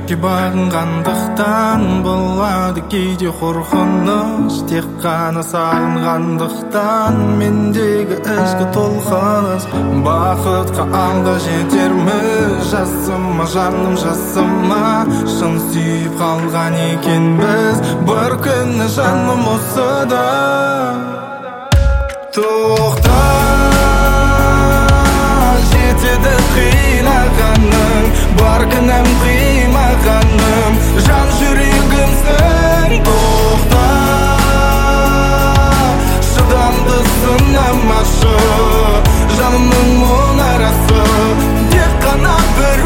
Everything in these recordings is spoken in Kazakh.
жүрекке бағынғандықтан болады кейде қорқыныш, тек қана сағынғандықтан мендегі ішкі толқыныс. Бақытқа алда жетерміз, жасыма жаным жасыма, шын сүйіп қалған екенбіз, бір күні жаным осыда. Тоқта, жетеді қинағаның, бар кінәм қимағаным, жан жүрегімсің. Тоқта, шыдамды сынамашы, жанымның мұнарасы, тек қана бір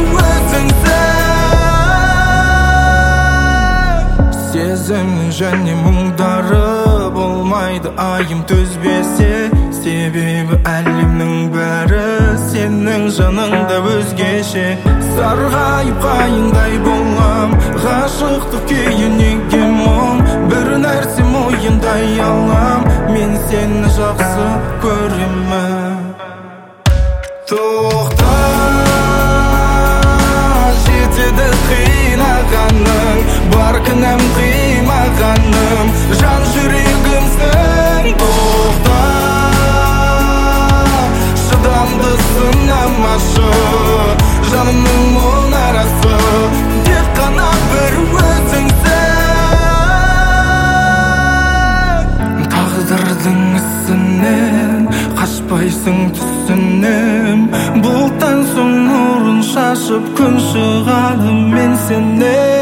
өзіңсің. Сезім және мұңдары болмайды айым төзбесе, себебі әлемнің бәрі сенің жаныңда өзгеше. Сарғайып қайыңдай болам, ғашықтық күйі неге мұң, бір нәрсе мойындай алам, мен сені жақсы көремін. Тоқта, жетеді қинағаның, бар кінәм қимағаным, жан жүрегімсің. Тоқта, шыдамды сынамашы, жанымның мұнарасы, тек қана бір өзіңсің. Тағдырдың ісінен қашпайсың түсінем, бұлттан соң нұрын шашып күн шығады, мен сенем.